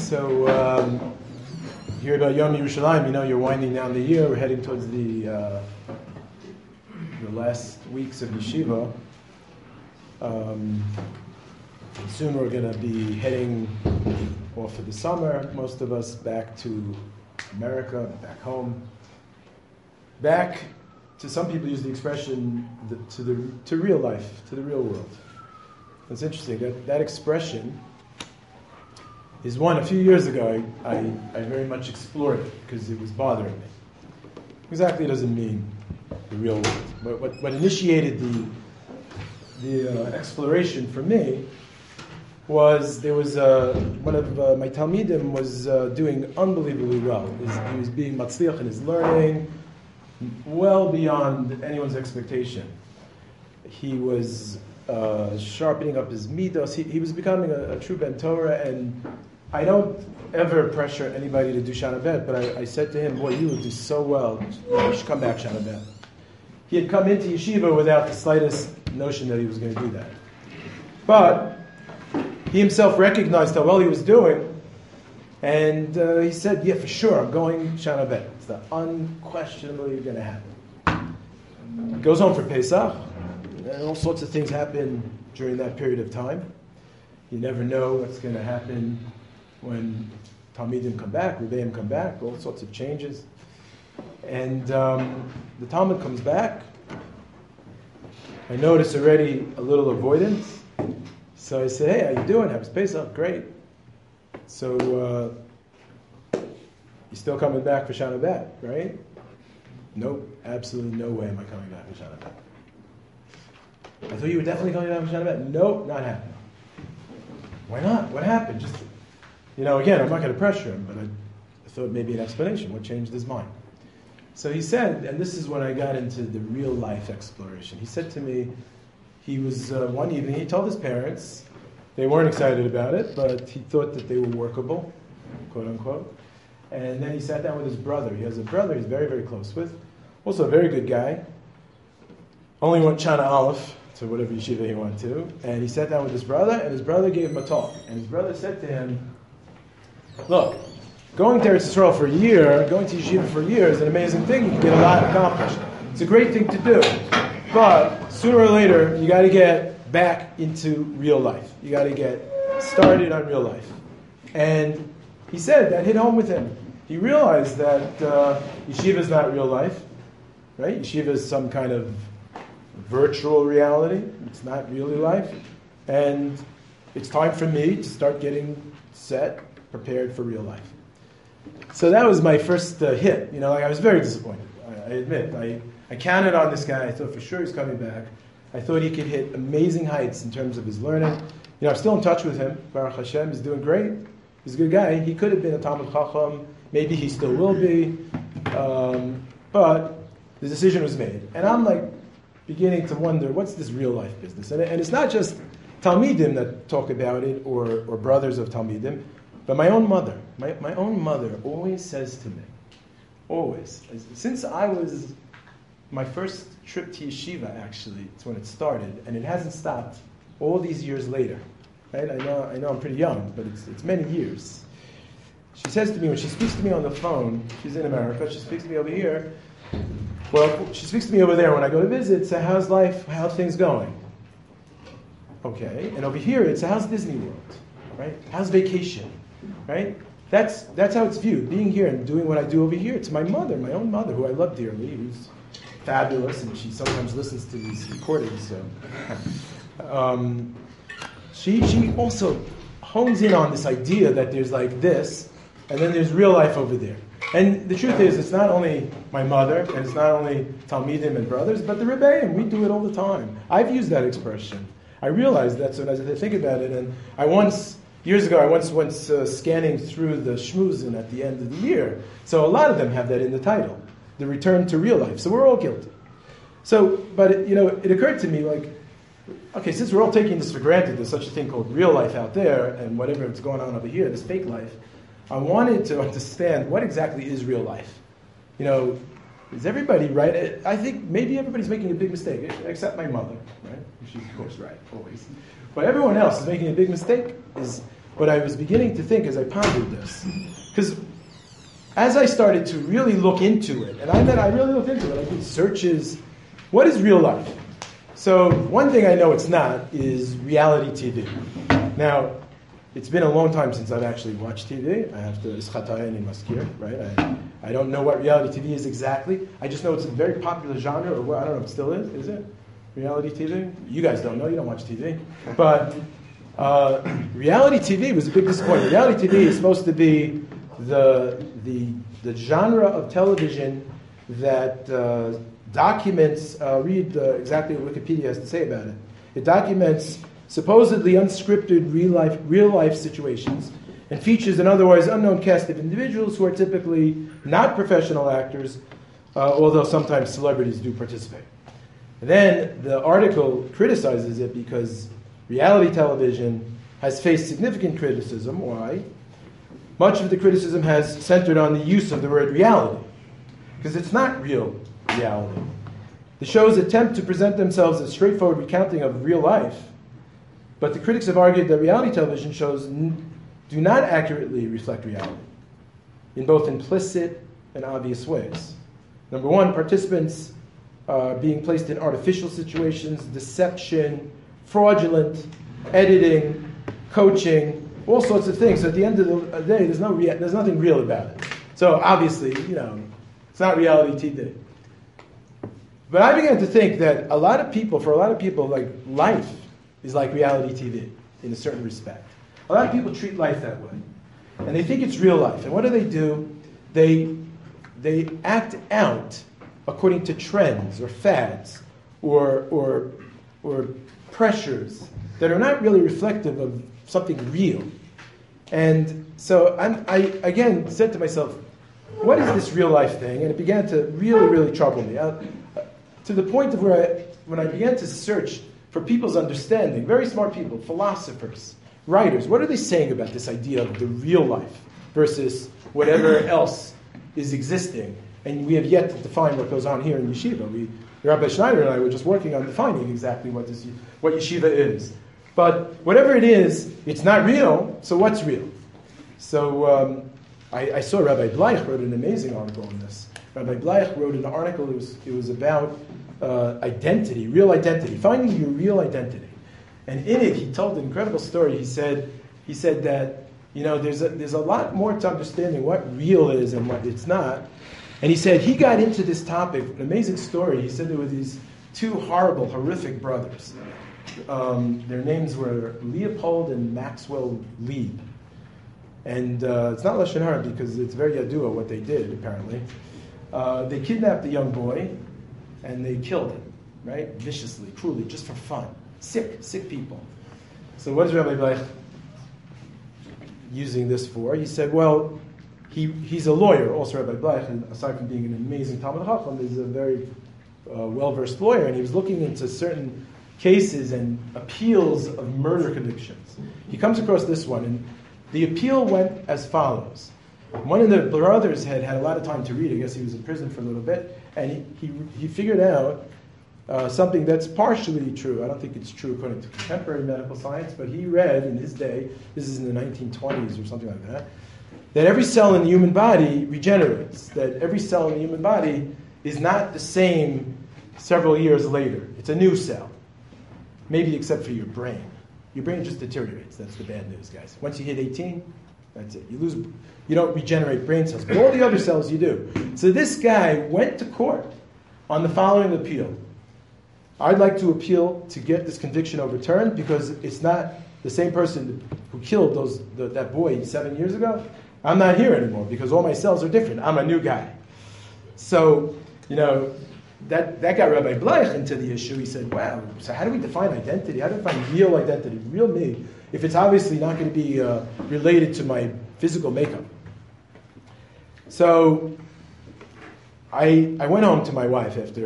So here about Yom Yerushalayim, you know, you're winding down the year. We're heading towards the last weeks of yeshiva. Soon we're going to be heading off for the summer. Most of us back to America, back home, back to, some people use the expression to real life, to the real world. It's interesting that expression is one. A few years ago, I very much explored it because it was bothering me. Exactly doesn't mean the real world. But what initiated the exploration for me was there was one of my Talmidim was doing unbelievably well. He was being matzliach in his learning, well beyond anyone's expectation. He was sharpening up his midos. He was becoming a true Ben Torah, and I don't ever pressure anybody to do Shana Bet, but I said to him, boy, you would do so well. You should come back Shana Bet. He had come into yeshiva without the slightest notion that he was going to do that. But he himself recognized how well he was doing, and he said, yeah, for sure, I'm going Shana Bet. It's unquestionably going to happen. He goes home for Pesach, and all sorts of things happen during that period of time. You never know what's going to happen when Talmidim come back, Rebbeim come back, all sorts of changes. And the Talmud comes back. I notice already a little avoidance. So I say, hey, how you doing? Happy Pesach? Great. So you're still coming back for Shana Bet, right? Nope, absolutely no way am I coming back for Shana Bet. I thought you were definitely coming back for Shana Bet. Nope, not happening. Why not? What happened? Just, again, I'm not going to pressure him, but I thought maybe an explanation. What changed his mind? So he said, and this is when I got into the real life exploration. He said to me, he was one evening, he told his parents, they weren't excited about it, but he thought that they were workable, quote unquote. And then he sat down with his brother. He has a brother he's very, very close with, also a very good guy. Only went Shana Aleph to whatever yeshiva he went to. And he sat down with his brother, and his brother gave him a talk. And his brother said to him, look, going to Eretz Yisrael for a year, going to yeshiva for a year is an amazing thing. You can get a lot accomplished. It's a great thing to do. But sooner or later, you got to get back into real life. You got to get started on real life. And he said that hit home with him. He realized that yeshiva is not real life, right? Yeshiva is some kind of virtual reality. It's not really life. And it's time for me to start getting set, prepared for real life. So that was my first hit. I was very disappointed. I admit. I counted on this guy. I thought for sure he's coming back. I thought he could hit amazing heights in terms of his learning. I'm still in touch with him. Baruch Hashem, he's doing great. He's a good guy. He could have been a Talmud Chacham. Maybe he still will be. But the decision was made. And I'm beginning to wonder, what's this real life business? And it's not just Talmidim that talk about it, or brothers of Talmidim, but my own mother. My own mother always says to me, always, since I was, my first trip to yeshiva, actually, it's when it started, and it hasn't stopped all these years later. Right? I know I'm pretty young, but it's many years. She says to me, when she speaks to me on the phone, she's in America, she speaks to me over here, well, she speaks to me over there when I go to visit, so how's life, how's things going? Okay, and over here it's how's Disney World, right? How's vacation, right? That's how it's viewed, being here and doing what I do over here. To my mother, my own mother, who I love dearly, who's fabulous, and she sometimes listens to these recordings. So. She also hones in on this idea that there's this, and then there's real life over there. And the truth is, it's not only my mother, and it's not only Talmidim and brothers, but the Rebbeim. We do it all the time. I've used that expression. I realized that, so as I think about it, and years ago, I once went scanning through the Shmuzin at the end of the year. So a lot of them have that in the title, the return to real life. So we're all guilty. So, but it occurred to me, okay, since we're all taking this for granted, there's such a thing called real life out there, and whatever is going on over here, this fake life, I wanted to understand what exactly is real life. Is everybody right? I think maybe everybody's making a big mistake, except my mother, right? She's, of course, right, always. But everyone else is making a big mistake. what I was beginning to think as I pondered this. Because as I started to really look into it, and I really looked into it, I did searches, what is real life? So one thing I know it's not is reality TV. Now, it's been a long time since I've actually watched TV. I have to ischatayin maskir, right? I don't know what reality TV is exactly. I just know it's a very popular genre, or I don't know if it still is. Is it? Reality TV? You guys don't know, you don't watch TV. But reality TV was a big disappointment. Reality TV is supposed to be the genre of television that documents, read exactly what Wikipedia has to say about it. It documents supposedly unscripted real life situations and features an otherwise unknown cast of individuals who are typically not professional actors, although sometimes celebrities do participate. And then the article criticizes it because reality television has faced significant criticism. Why? Much of the criticism has centered on the use of the word reality, because it's not real reality. The shows attempt to present themselves as straightforward recounting of real life, but the critics have argued that reality television shows do not accurately reflect reality in both implicit and obvious ways. Number one, participants are being placed in artificial situations, deception, fraudulent editing, coaching, all sorts of things. So at the end of the day, there's nothing real about it. So obviously, it's not reality TV. But I began to think that for a lot of people, like life is like reality TV in a certain respect. A lot of people treat life that way, and they think it's real life. And what do? They act out according to trends or fads or pressures that are not really reflective of something real. And so I again said to myself, what is this real life thing? And it began to really, really trouble me. To the point of when I began to search for people's understanding, very smart people, philosophers, writers, what are they saying about this idea of the real life versus whatever else is existing? And we have yet to define what goes on here in yeshiva. Rabbi Schneider and I were just working on defining exactly what yeshiva is. But whatever it is, it's not real, so what's real? So I saw Rabbi Bleich wrote an amazing article on this. Rabbi Bleich wrote an article, it was about identity, real identity, finding your real identity. And in it, he told an incredible story. He said that, there's a lot more to understanding what real is and what it's not. And he said he got into this topic, an amazing story. He said there were these two horrific brothers. Their names were Leopold and Maxwell Lieb. And it's not Lashon Hara because it's very yadua what they did, apparently. They kidnapped the young boy and they killed him, right? Viciously, cruelly, just for fun. Sick people. So what is Rabbi Bleich using this for? He said, well, he's a lawyer, also Rabbi Bleich, and aside from being an amazing Talmud Chacham, he's a very well-versed lawyer, and he was looking into certain cases and appeals of murder convictions. He comes across this one, and the appeal went as follows. One of the brothers had a lot of time to read. I guess he was in prison for a little bit, and he figured out something that's partially true. I don't think it's true according to contemporary medical science, but he read in his day, this is in the 1920s or something like that every cell in the human body regenerates, that every cell in the human body is not the same several years later. It's a new cell, maybe except for your brain. Your brain just deteriorates. That's the bad news, guys. Once you hit 18, that's it. You don't regenerate brain cells, but all the other cells you do. So this guy went to court on the following appeal. I'd like to appeal to get this conviction overturned because it's not the same person who killed that boy 7 years ago. I'm not here anymore because all my cells are different. I'm a new guy. So, that got Rabbi Bleich into the issue. He said, wow, so how do we define identity? How do we define real identity, real me, if it's obviously not going to be related to my physical makeup? So I went home to my wife after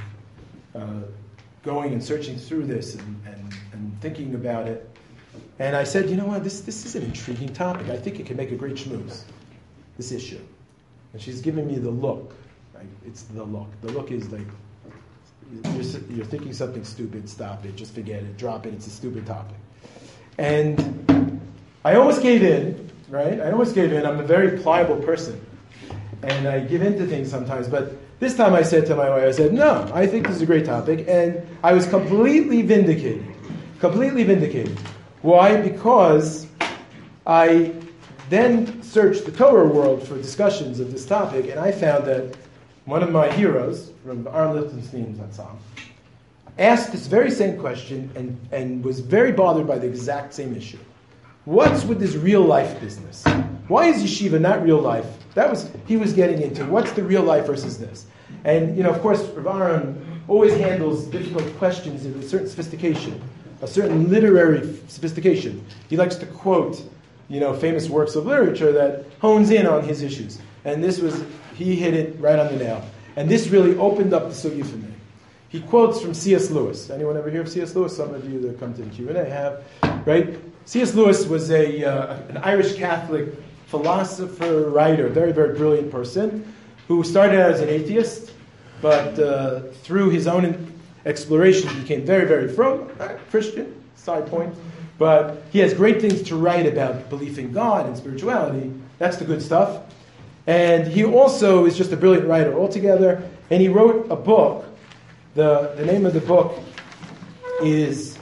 going and searching through this and thinking about it. And I said, you know what, this is an intriguing topic. I think it can make a great schmooze, this issue. And she's giving me the look. Right? It's the look. The look is like, you're thinking something stupid, stop it, just forget it, drop it, it's a stupid topic. And I almost gave in, right? I almost gave in. I'm a very pliable person. And I give in to things sometimes. But this time I said to my wife, I said, no, I think this is a great topic. And I was completely vindicated. Completely vindicated. Why? Because I then searched the Torah world for discussions of this topic, and I found that one of my heroes, from Aaron Lichtenstein Zatzal, asked this very same question and was very bothered by the exact same issue. What's with this real life business? Why is yeshiva not real life? He was getting into. What's the real life versus this? And, of course, Rav Aaron always handles difficult questions with a certain sophistication, a certain literary sophistication. He likes to quote, famous works of literature that hones in on his issues. And he hit it right on the nail. And this really opened up the sugya for me. He quotes from C.S. Lewis. Anyone ever hear of C.S. Lewis? Some of you that come to the Q&A have, right? C.S. Lewis was an Irish Catholic philosopher, writer, very, very brilliant person who started out as an atheist, but through his own exploration became very, very Christian, side point. But he has great things to write about belief in God and spirituality. That's the good stuff. And he also is just a brilliant writer altogether. And he wrote a book. The name of the book is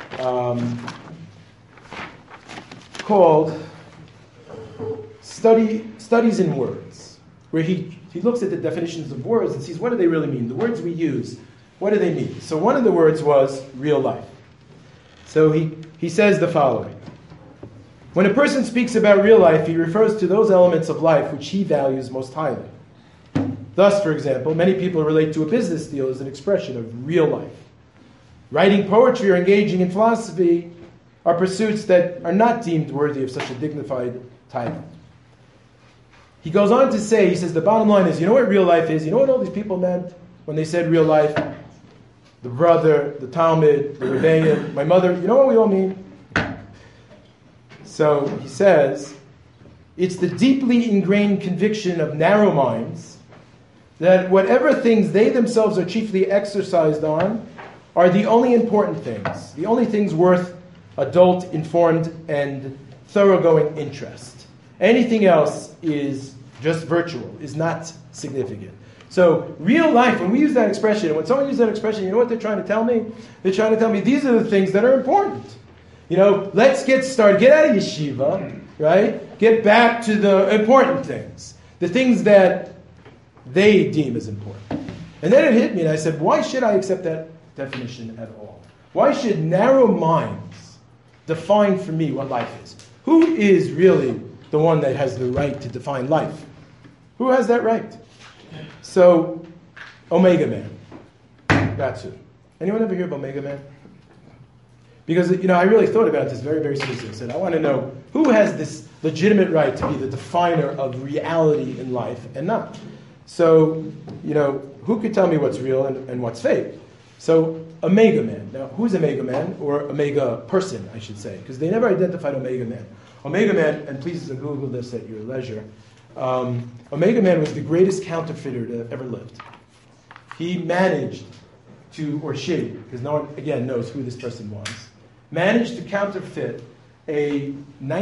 called Studies in Words, where he looks at the definitions of words and sees what do they really mean. The words we use, what do they mean? So one of the words was real life. So he says the following. When a person speaks about real life, he refers to those elements of life which he values most highly. Thus, for example, many people relate to a business deal as an expression of real life. Writing poetry or engaging in philosophy are pursuits that are not deemed worthy of such a dignified title. He goes on to say, he says, the bottom line is, you know what real life is? You know what all these people meant when they said real life? The brother, the Talmud, the Rebbeim, my mother, you know what we all mean? So he says, it's the deeply ingrained conviction of narrow minds that whatever things they themselves are chiefly exercised on are the only important things, the only things worth adult, informed, and thoroughgoing interest. Anything else is just virtual, is not significant. So real life, when we use that expression, and when someone uses that expression, you know what they're trying to tell me? They're trying to tell me these are the things that are important. Let's get started. Get out of yeshiva, right? Get back to the important things. The things that they deem as important. And then it hit me and I said, why should I accept that definition at all? Why should narrow minds define for me what life is? Who is really the one that has the right to define life? Who has that right? So, Omega Man. That's who. Anyone ever hear of Omega Man? Because, I really thought about this very, very seriously. I said, I want to know who has this legitimate right to be the definer of reality in life and not. So, who could tell me what's real and what's fake? So, Omega Man. Now, who's Omega Man? Or Omega person, I should say. Because they never identified Omega Man. Omega Man, and please Google this at your leisure, Omega Man was the greatest counterfeiter to ever lived. He managed to, or she, because no one, again, knows who this person was, managed to counterfeit a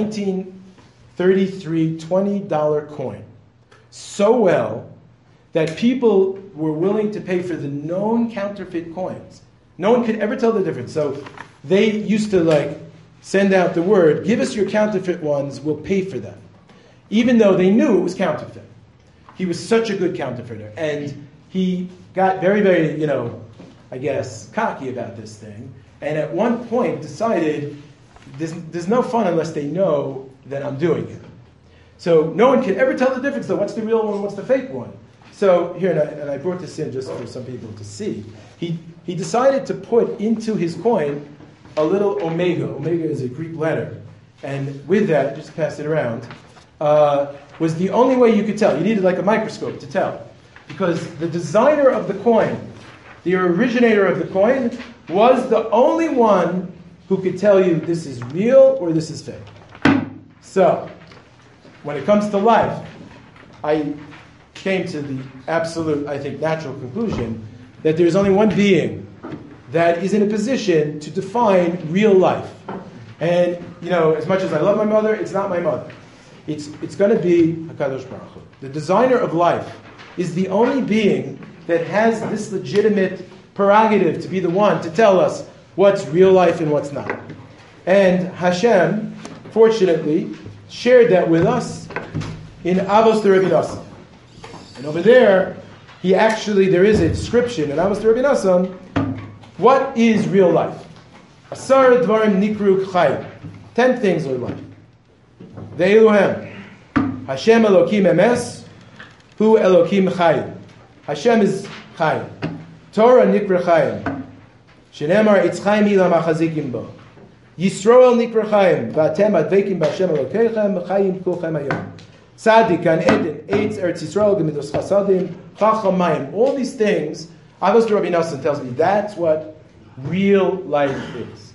1933 $20 coin so well that people were willing to pay for the known counterfeit coins. No one could ever tell the difference. So they used to send out the word, give us your counterfeit ones, we'll pay for them. Even though they knew it was counterfeit. He was such a good counterfeiter. And he got very, very, cocky about this thing. And at one point decided, there's no fun unless they know that I'm doing it. So no one can ever tell the difference, though. What's the real one, what's the fake one? So here, and I brought this in just for some people to see. He decided to put into his coin a little omega. Omega is a Greek letter. And with that, just pass it around, was the only way you could tell. You needed a microscope to tell. Because the designer of the coin, the originator of the coin, was the only one who could tell you this is real or this is fake. So, when it comes to life, I came to the absolute, I think, natural conclusion that there's only one being that is in a position to define real life. And, as much as I love my mother, it's not my mother. It's going to be HaKadosh Baruch Hu. The designer of life is the only being that has this legitimate prerogative to be the one to tell us what's real life and what's not. And Hashem, fortunately, shared that with us in Avos Rabbi Nassan. And over there, there is a description in Avos Rabbi Nassan, what is real life? Asar dvarim nikru chayim. 10 things are life. Ve'eluhem. Hashem Elokim emes, hu Elokim chayim. Hashem is chayim. Torah nikra chayim. Shenemar it's chayim ilam achazikim bo. Yisroel nikra chayim. V'atem advekim b'Hashem Elokeichem chayim kulchem hayom. Tzadik, Gan Eden, Eitz, Eretz Yisrael, Gemidos Chasadim, Chacham Mayim. All these things, Avos Rabbi Nassan tells me that's what real life is.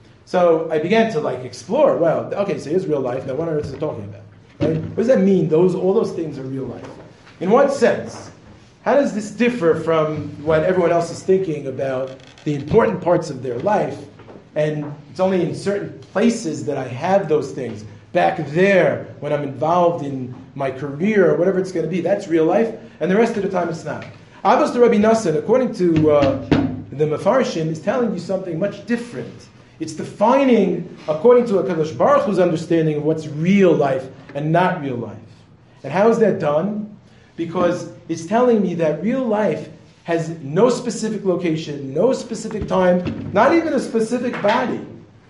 So I began to explore. Well, okay, so here's real life. Now, what on earth is it talking about? Right? What does that mean? All those things are real life. In what sense? How does this differ from what everyone else is thinking about the important parts of their life? And it's only in certain places that I have those things. Back there, when I'm involved in my career or whatever it's going to be, that's real life, and the rest of the time it's not. Avos Rabbi Nassan, according to the Mefarshim, is telling you something much different. It's defining, according to HaKadosh Baruch Hu's understanding of what's real life and not real life. And how is that done? Because it's telling me that real life has no specific location, no specific time, not even a specific body.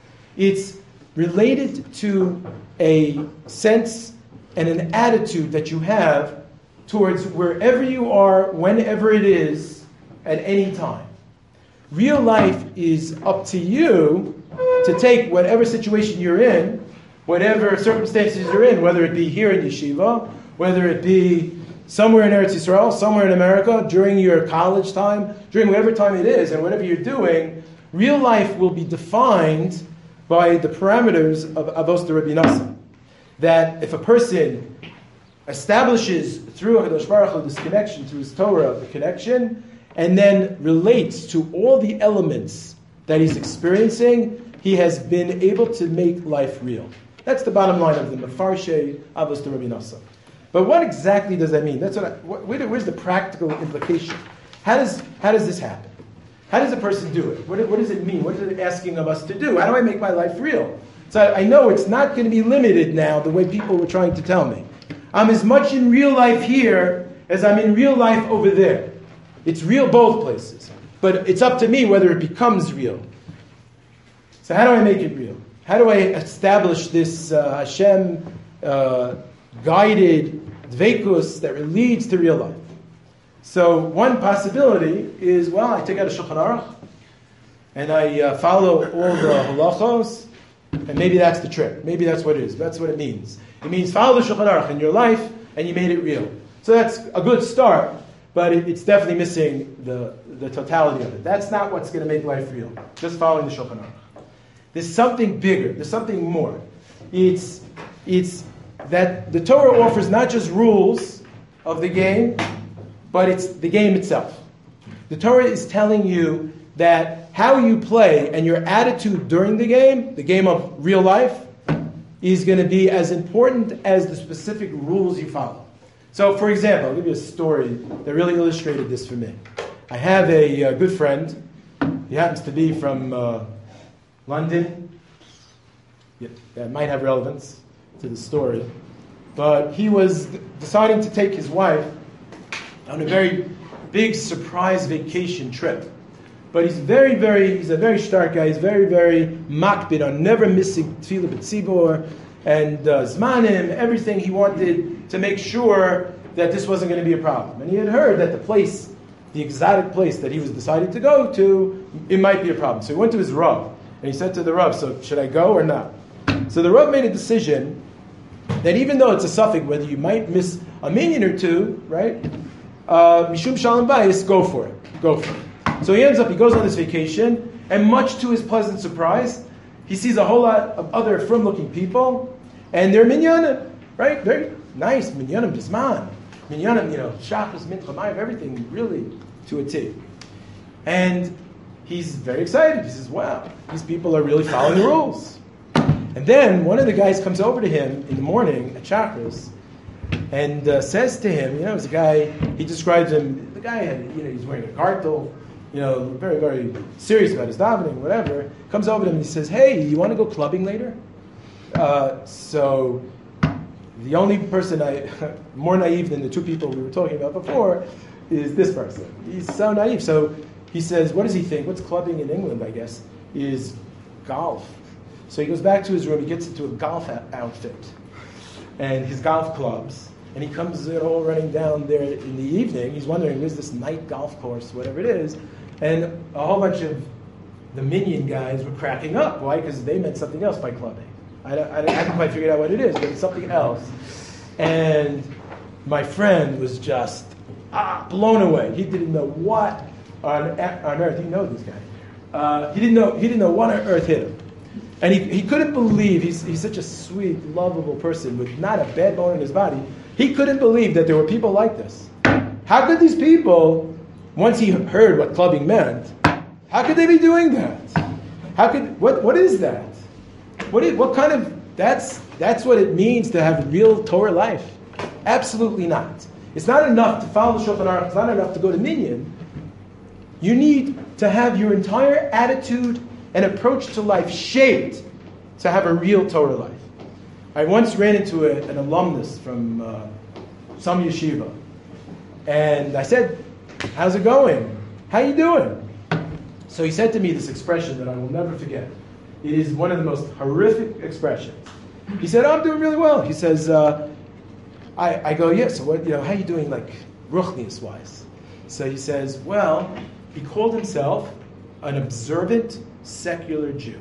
It's related to a sense and an attitude that you have towards wherever you are, whenever it is, at any time. Real life is up to you to take whatever situation you're in, whatever circumstances you're in, whether it be here in Yeshiva, whether it be somewhere in Eretz Yisrael, somewhere in America, during your college time, during whatever time it is, and whatever you're doing, real life will be defined by the parameters of Avos Rabbi Nassan. That if a person establishes through HaKadosh Baruch Hu this connection, through his Torah, the connection, and then relates to all the elements that he's experiencing, he has been able to make life real. That's the bottom line of the Mefarshei Avos Rabbi Nassan. But what exactly does that mean? Where's the practical implication? How does this happen? How does a person do it? What does it mean? What is it asking of us to do? How do I make my life real? So I know it's not going to be limited now the way people were trying to tell me. I'm as much in real life here as I'm in real life over there. It's real both places. But it's up to me whether it becomes real. So how do I make it real? How do I establish this Hashem guided dveikus that leads to real life? So one possibility is, I take out a Shulchan Aruch and I follow all the halachos, and maybe that's the trick. Maybe that's what it is. That's what it means. It means follow the Shulchan Aruch in your life, and you made it real. So that's a good start, but it's definitely missing the totality of it. That's not what's going to make life real. Just following the Shulchan Aruch. There's something bigger. There's something more. It's that the Torah offers not just rules of the game, but it's the game itself. The Torah is telling you that how you play and your attitude during the game of real life, is going to be as important as the specific rules you follow. So, for example, I'll give you a story that really illustrated this for me. I have a good friend. He happens to be from London. That might have relevance to the story. But he was deciding to take his wife on a very big surprise vacation trip. But he's a very stark guy. He's very, very makbid on never missing tefillah b'tzibor and zmanim, everything. He wanted to make sure that this wasn't going to be a problem. And he had heard that the exotic place that he was deciding to go to, it might be a problem. So he went to his Rav, and he said to the Rav, so should I go or not? So the Rav made a decision that even though it's a suffix, whether you might miss a minyan or two, right? Mishum shalom bayis, go for it. So he goes on this vacation, and much to his pleasant surprise, he sees a whole lot of other frum-looking people, and they're minyanim, right? Very nice, minyanim bisman. Minyanim, shachas, mincha, mayim, everything really to a T. And he's very excited. He says, wow, these people are really following the rules. And then one of the guys comes over to him in the morning at Chakras and says to him, it was a guy, he describes him, the guy had, he's wearing a gartel, very, very serious about his davening, whatever, comes over to him and he says, hey, you want to go clubbing later? So the only person more naive than the two people we were talking about before is this person. He's so naive. So he says, what does he think? What's clubbing in England, I guess, is golf. So he goes back to his room, he gets into a golf outfit and his golf clubs, and he comes all running down there in the evening. He's wondering, where's this night golf course, whatever it is, and a whole bunch of the minion guys were cracking up. Why? Because they meant something else by clubbing. I haven't quite figured out what it is, but it's something else. And my friend was just blown away. He didn't know what on earth. You know this guy. He didn't know what on earth hit him. And he couldn't believe, he's such a sweet, lovable person with not a bad bone in his body. He couldn't believe that there were people like this. How could these people, once he heard what clubbing meant, how could they be doing that? What is that? What kind of, that's what it means to have real Torah life. Absolutely not. It's not enough to follow the Shulchan Aruch. It's not enough to go to Minyan. You need to have your entire attitude and approach to life shaped to have a real Torah life. I once ran into an alumnus from some yeshiva, and I said, how's it going? How you doing? So he said to me this expression that I will never forget. It is one of the most horrific expressions. He said, I'm doing really well. He says, I go, yeah, so what, how you doing, like, ruchnius-wise? So he says, well, he called himself an observant secular Jew.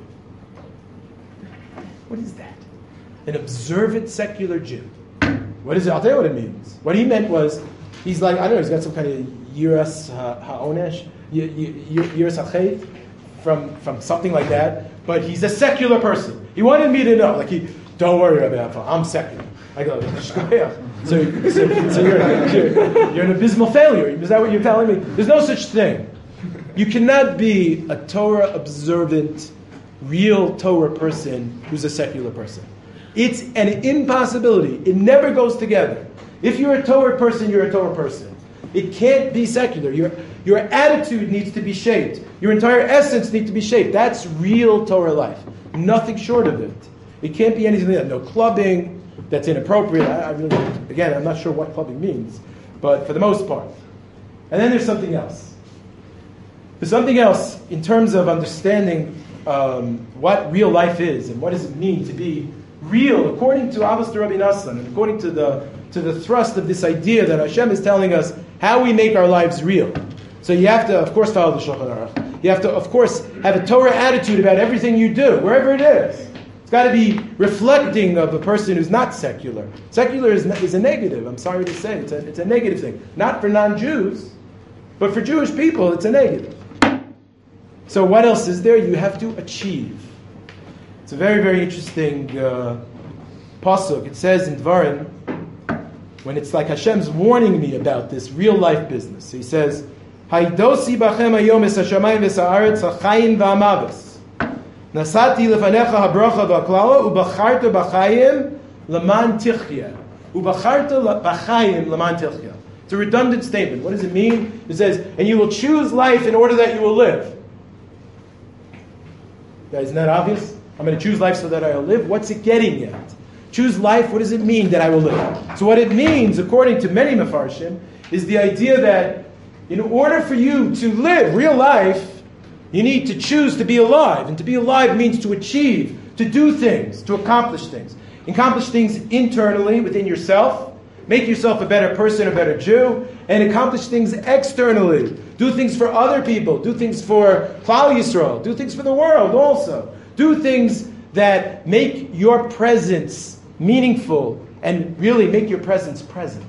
What is that? An observant secular Jew. What is it? I'll tell you what it means. What he meant was, he's like, I don't know, he's got some kind of yiras ha'onesh, yiras ha'chet, from something like that, but he's a secular person. He wanted me to know, don't worry about it, I'm secular. I go, so you're an abysmal failure. Is that what you're telling me? There's no such thing. You cannot be a Torah observant, real Torah person who's a secular person. It's an impossibility. It never goes together. If you're a Torah person, you're a Torah person. It can't be secular. Your attitude needs to be shaped. Your entire essence needs to be shaped. That's real Torah life. Nothing short of it. It can't be anything like that. No clubbing. That's inappropriate. Again, I'm not sure what clubbing means, but for the most part. And then there's something else. There's something else in terms of understanding what real life is and what does it mean to be real, according to Abbas Rabbi Nassan, and according to the thrust of this idea that Hashem is telling us how we make our lives real. So you have to, of course, follow the Shulchan Aruch. You have to, of course, have a Torah attitude about everything you do, wherever it is. It's got to be reflecting of a person who's not secular. Secular is a negative, I'm sorry to say. It's a negative thing. Not for non-Jews, but for Jewish people, it's a negative. So what else is there? You have to achieve. It's a very, very interesting pasuk. It says in Dvarim, when it's like Hashem's warning me about this real life business. He says, Haidosi bachem hayom es hashamayim v'sa'aretz ha'chayim v'amavis. Nasati lefanecha habracha v'aklala ubacharta b'chayim leman tichya. Ubacharta b'chayim leman tichya. It's a redundant statement. What does it mean? It says, and you will choose life in order that you will live. Isn't that obvious? I'm going to choose life so that I will live. What's it getting at? Choose life, what does it mean that I will live? So what it means, according to many Mefarshim, is the idea that in order for you to live real life, you need to choose to be alive. And to be alive means to achieve, to do things, to accomplish things. Accomplish things internally within yourself. Make yourself a better person, a better Jew. And accomplish things externally. Do things for other people. Do things for Klal Yisrael. Do things for the world also. Do things that make your presence meaningful and really make your presence present.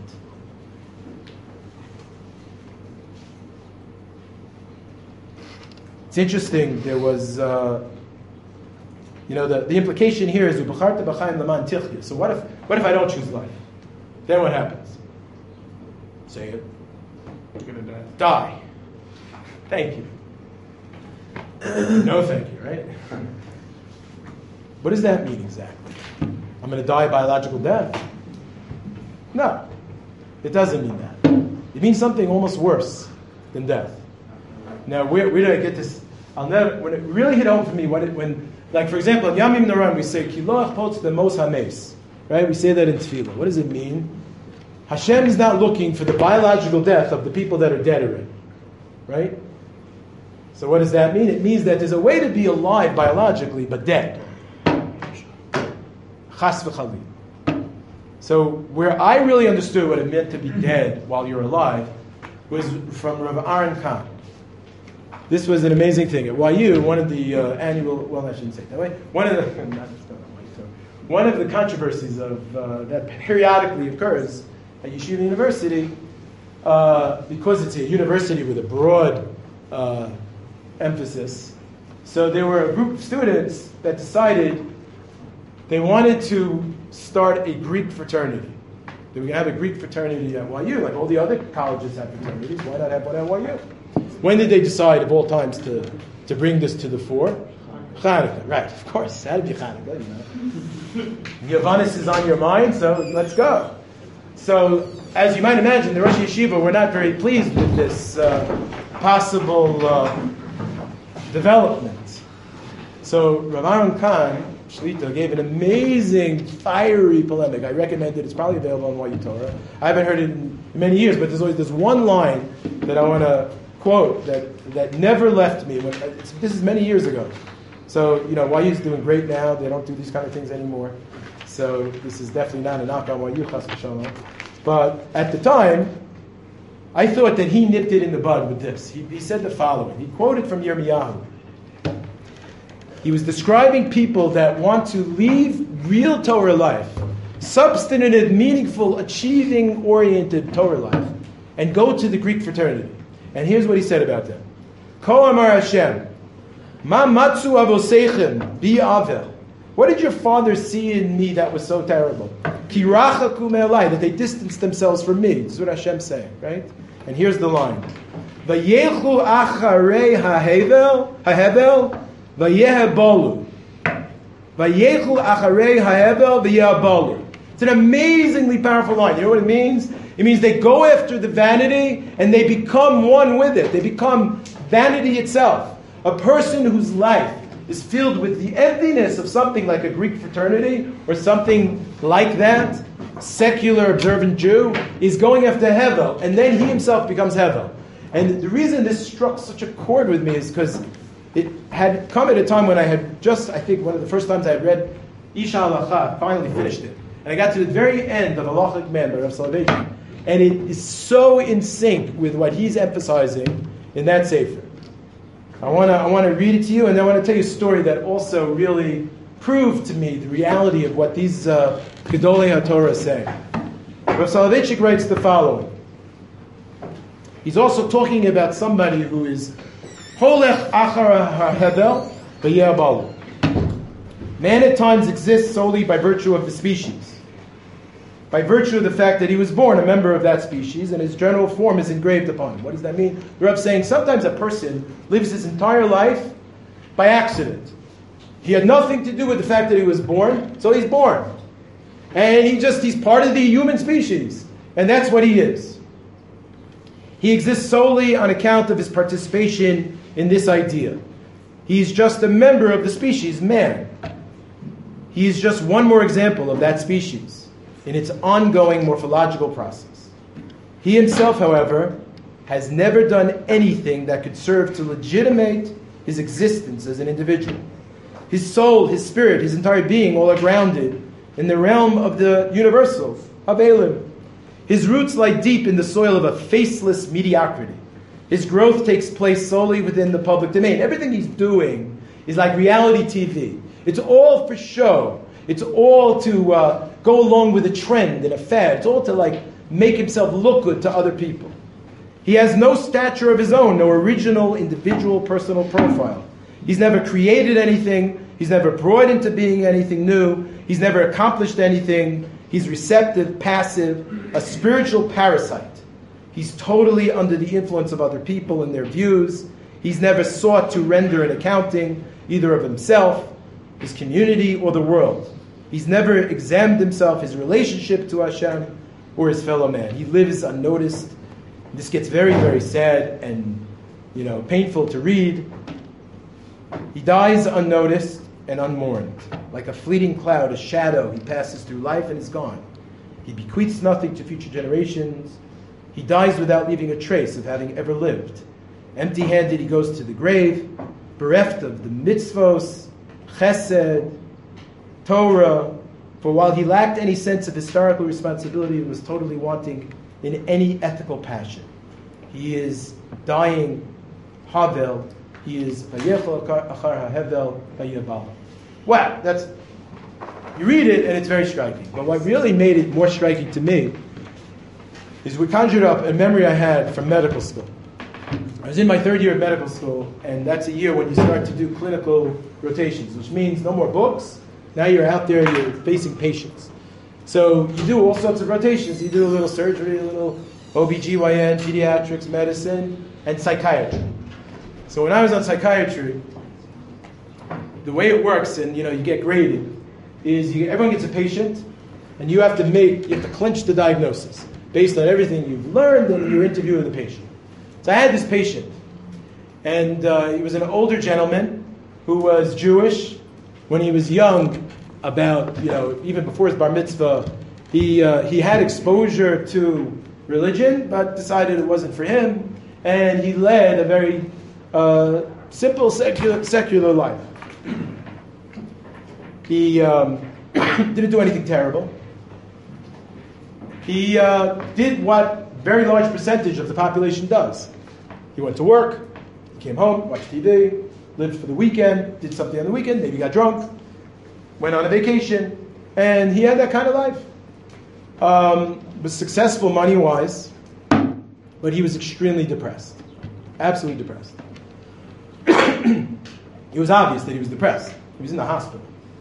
It's interesting, there was, the implication here is, Ubacharta b'chayim leman tichya. So what if I don't choose life? Then what happens? Say it. You're going to die. Die. Thank you. No thank you, right? What does that mean exactly? I'm going to die a biological death? No, it doesn't mean that. It means something almost worse than death. Now, where did I get this? When it really hit home for me, when like for example, in Yamim Noram we say, Kiloach pots the mos hames. Right? We say that in Tefillah. What does it mean? Hashem is not looking for the biological death of the people that are dead already. Right? So what does that mean? It means that there's a way to be alive biologically, but dead. Chas v'chalil. So where I really understood what it meant to be dead while you're alive was from Rav Aaron Kahn. This was an amazing thing. At YU, one of the annual, well, I shouldn't say it that way, one of the controversies of that periodically occurs at Yeshiva University, because it's a university with a broad emphasis. So there were a group of students that decided they wanted to start a Greek fraternity. They were going to have a Greek fraternity at YU, like all the other colleges have fraternities. Why not have one at YU? When did they decide, of all times, to bring this to the fore? Chanukah, right? Of course, it had to be Chanukah. You know, Yavanis is on your mind, so let's go. So, as you might imagine, the Rosh Yeshiva were not very pleased with this possible development. So, Rav Aaron Kahn Shlita gave an amazing, fiery polemic. I recommend it. It's probably available on YU Torah. I haven't heard it in many years, but there's always this one line that I want to quote that never left me. This is many years ago. So, you know, YU's doing great now. They don't do these kind of things anymore. So this is definitely not a knock on YU, chas v'shalom. But at the time, I thought that he nipped it in the bud with this. He said the following. He quoted from Yirmiyahu. He was describing people that want to leave real Torah life, substantive, meaningful, achieving-oriented Torah life, and go to the Greek fraternity. And here's what he said about them. Ko amar Hashem, ma matzu avoseichem bi avel. What did your father see in me that was so terrible? Ki rachaku me'alai, that they distanced themselves from me. This is what Hashem's saying, right? And here's the line. Vayechu acharei hahevel, vayehabolu. Vayechu acharei hahevel, vayehabolu. It's an amazingly powerful line. You know what it means? It means they go after the vanity and they become one with it. They become vanity itself. A person whose life is filled with the emptiness of something like a Greek fraternity or something like that, secular observant Jew, is going after Hevel, and then he himself becomes Hevel. And the reason this struck such a chord with me is because it had come at a time when I had just, I think one of the first times I had read Isha Halacha, finally finished it. And I got to the very end of Halachic Man by Rav Soloveitchik. And it is so in sync with what he's emphasizing in that Sefer. I want to read it to you, and then I want to tell you a story that also really proved to me the reality of what these Gedolei HaTorah say. Rav Soloveitchik writes the following. He's also talking about somebody who is Holech Achar HaHevel V'Ye'abalu. Man at times exists solely by virtue of the species, by virtue of the fact that he was born a member of that species and his general form is engraved upon him. What does that mean? The Rebbe saying sometimes a person lives his entire life by accident. He had nothing to do with the fact that he was born, so he's born. And he's part of the human species. And that's what he is. He exists solely on account of his participation in this idea. He's just a member of the species, man. He is just one more example of that species in its ongoing morphological process. He himself, however, has never done anything that could serve to legitimate his existence as an individual. His soul, his spirit, his entire being, all are grounded in the realm of the universal, of Elim. His roots lie deep in the soil of a faceless mediocrity. His growth takes place solely within the public domain. Everything he's doing is like reality TV. It's all for show. It's all to go along with a trend and a fad. It's all to make himself look good to other people. He has no stature of his own, no original, individual, personal profile. He's never created anything. He's never brought into being anything new. He's never accomplished anything. He's receptive, passive, a spiritual parasite. He's totally under the influence of other people and their views. He's never sought to render an accounting, either of himself his community, or the world. He's never examined himself, his relationship to Hashem, or his fellow man. He lives unnoticed. This gets very, very sad and, painful to read. He dies unnoticed and unmourned. Like a fleeting cloud, a shadow, he passes through life and is gone. He bequeaths nothing to future generations. He dies without leaving a trace of having ever lived. Empty-handed, he goes to the grave, bereft of the mitzvos, chesed, Torah, for while he lacked any sense of historical responsibility and was totally wanting in any ethical passion. He is dying havel. He is vayechel achar hahevel vayabal. Wow, you read it and it's very striking. But what really made it more striking to me is we conjured up a memory I had from medical school. I was in my third year of medical school, and that's a year when you start to do clinical rotations, which means no more books. Now you're out there, you're facing patients. So you do all sorts of rotations. You do a little surgery, a little OBGYN, pediatrics, medicine, and psychiatry. So when I was on psychiatry, the way it works, and you get graded, is everyone gets a patient, and you have to clinch the diagnosis based on everything you've learned and your interview with the patient. So I had this patient, and he was an older gentleman who was Jewish. When he was young, about even before his bar mitzvah, he had exposure to religion, but decided it wasn't for him, and he led a very simple secular life. He didn't do anything terrible. He did what very large percentage of the population does. He went to work, he came home, watched TV, lived for the weekend, did something on the weekend, maybe got drunk, went on a vacation, and he had that kind of life. Was successful money-wise, but he was extremely depressed. Absolutely depressed. It was obvious that he was depressed. He was in the hospital.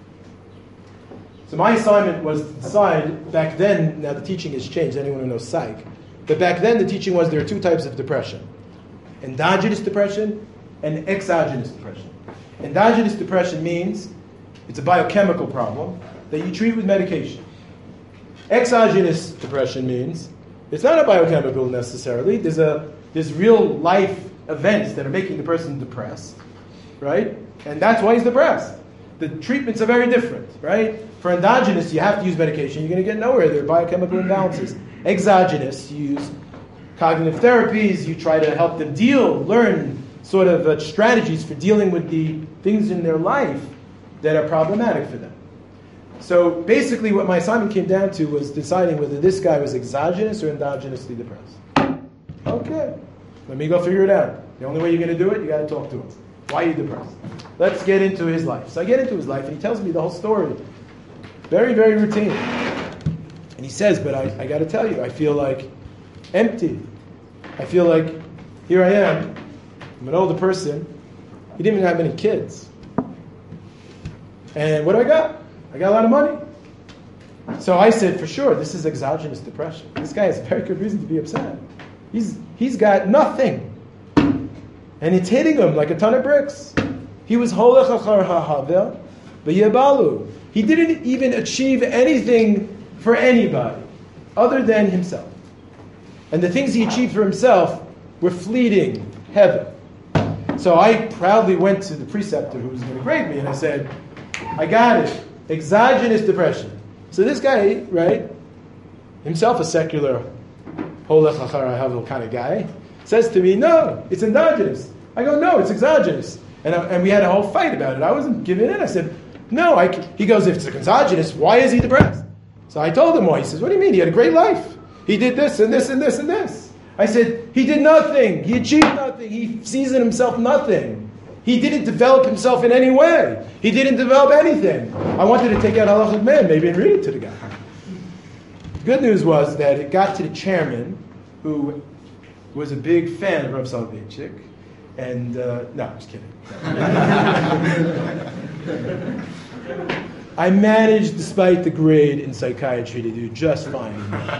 So my assignment was to decide, back then, now the teaching has changed, anyone who knows psych, but back then the teaching was there are two types of depression. Endogenous depression and exogenous depression. Endogenous depression means it's a biochemical problem that you treat with medication. Exogenous depression means it's not a biochemical necessarily. There's real life events that are making the person depressed, right? And that's why he's depressed. The treatments are very different, right? For endogenous, you have to use medication. You're going to get nowhere. There are biochemical imbalances. Exogenous, you use cognitive therapies. You try to help them learn sort of strategies for dealing with the things in their life that are problematic for them. So basically what my assignment came down to was deciding whether this guy was exogenous or endogenously depressed. Okay, let me go figure it out. The only way you're going to do it, you got to talk to him. Why are you depressed? Let's get into his life. So I get into his life, and he tells me the whole story. Very, very routine. And he says, but I got to tell you, I feel like empty. I feel like here I am. I'm an older person. He didn't even have many kids. And what do I got? I got a lot of money. So I said, for sure, this is exogenous depression. This guy has very good reason to be upset. He's got nothing. And it's hitting him like a ton of bricks. He was holech achar ha'havel v'yebalu. He didn't even achieve anything for anybody other than himself. And the things he achieved for himself were fleeting heaven. So I proudly went to the preceptor who was going to grade me, and I said, I got it. Exogenous depression. So this guy, right, himself a secular holech achar ha'havel kind of guy, says to me, no, it's endogenous. I go, no, it's exogenous. And we had a whole fight about it. I wasn't giving in. I said, no. He goes, if it's exogenous, why is he depressed? So I told him why. He says, what do you mean? He had a great life. He did this and this and this and this. I said, he did nothing. He achieved nothing. He sees in himself nothing. He didn't develop himself in any way. He didn't develop anything. I wanted to take out Halachot Man, maybe, and read it to the guy. Good news was that it got to the chairman, who was a big fan of Rav Soloveitchik. And, no, I'm just kidding. I managed, despite the grade in psychiatry, to do just fine.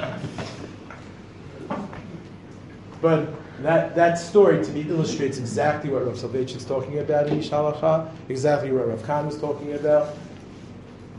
But that story, to me, illustrates exactly what Rav Soloveitchik is talking about in Ish Halacha, exactly what Rav Kahn was talking about.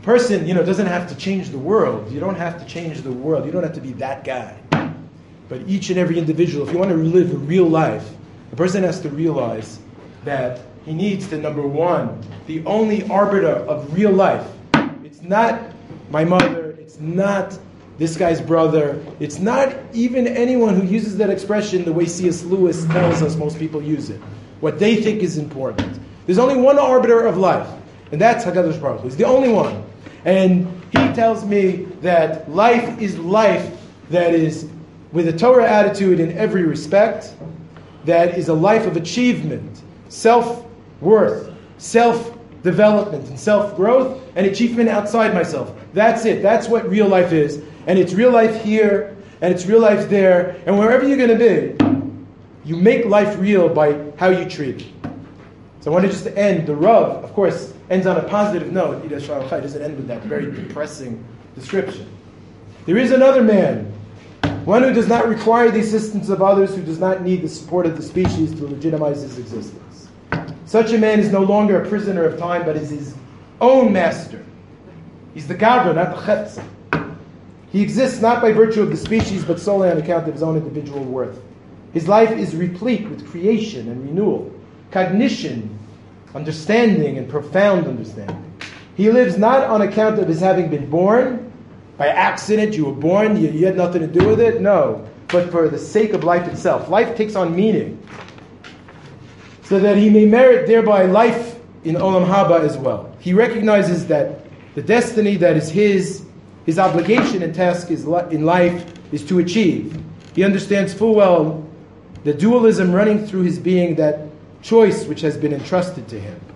person, doesn't have to change the world. You don't have to change the world. You don't have to be that guy. But each and every individual, if you want to live a real life, the person has to realize that he needs to, number one, the only arbiter of real life. It's not my mother. It's not this guy's brother. It's not even anyone who uses that expression the way C.S. Lewis tells us most people use it. What they think is important. There's only one arbiter of life, and that's HaKadosh Baruch Hu. He's the only one. And he tells me that life is life that is with a Torah attitude in every respect, that is a life of achievement, self-worth, self-development, and self-growth, and achievement outside myself. That's it. That's what real life is. And it's real life here, and it's real life there, and wherever you're going to be, you make life real by how you treat it. So I wanted just to end. The Rav, of course, ends on a positive note. It doesn't end with that very depressing description. There is another man, one who does not require the assistance of others, who does not need the support of the species to legitimize his existence. Such a man is no longer a prisoner of time, but is his own master. He's the Gabra, not the Chetza. He exists not by virtue of the species, but solely on account of his own individual worth. His life is replete with creation and renewal, cognition, understanding, and profound understanding. He lives not on account of his having been born. By accident, you were born, you had nothing to do with it. No, but for the sake of life itself. Life takes on meaning, so that he may merit thereby life in Olam Haba as well. He recognizes that the destiny that is his obligation and task in life is to achieve. He understands full well the dualism running through his being, that choice which has been entrusted to him.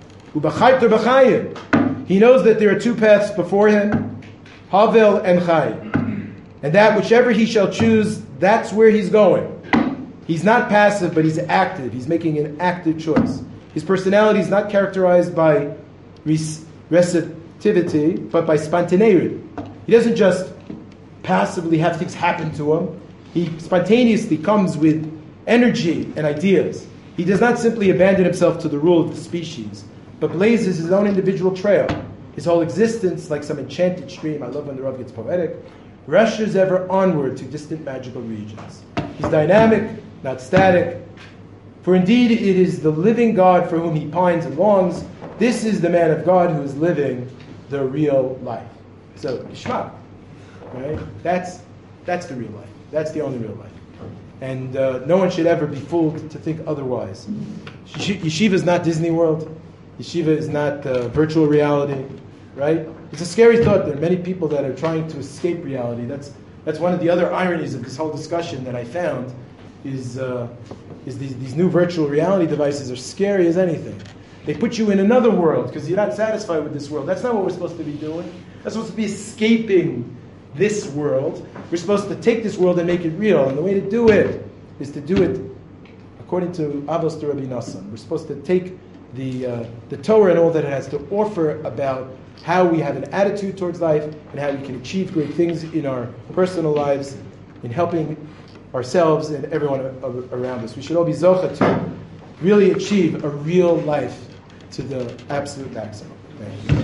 He knows that there are two paths before him, Havel and Chai. And that whichever he shall choose, that's where he's going. He's not passive, but he's active. He's making an active choice. His personality is not characterized by receptivity, but by spontaneity. He doesn't just passively have things happen to him. He spontaneously comes with energy and ideas. He does not simply abandon himself to the rule of the species, but blazes his own individual trail. His whole existence, like some enchanted stream, I love when the Rav gets poetic, rushes ever onward to distant magical regions. He's dynamic, not static. For indeed it is the living God for whom he pines and longs. This is the man of God who is living the real life. So, Ishma, right? That's the real life. That's the only real life. And no one should ever be fooled to think otherwise. Yeshiva is not Disney World. Yeshiva is not virtual reality, right? It's a scary thought. There are many people that are trying to escape reality. That's one of the other ironies of this whole discussion that I found is these new virtual reality devices are scary as anything. They put you in another world because you're not satisfied with this world. That's not what we're supposed to be doing. That's supposed to be escaping this world. We're supposed to take this world and make it real. And the way to do it is to do it according to Avos to Rabbi Nassan. We're supposed to take the Torah and all that it has to offer about how we have an attitude towards life and how we can achieve great things in our personal lives, in helping ourselves and everyone around us. We should all be zocha to really achieve a real life to the absolute maximum. Thank you.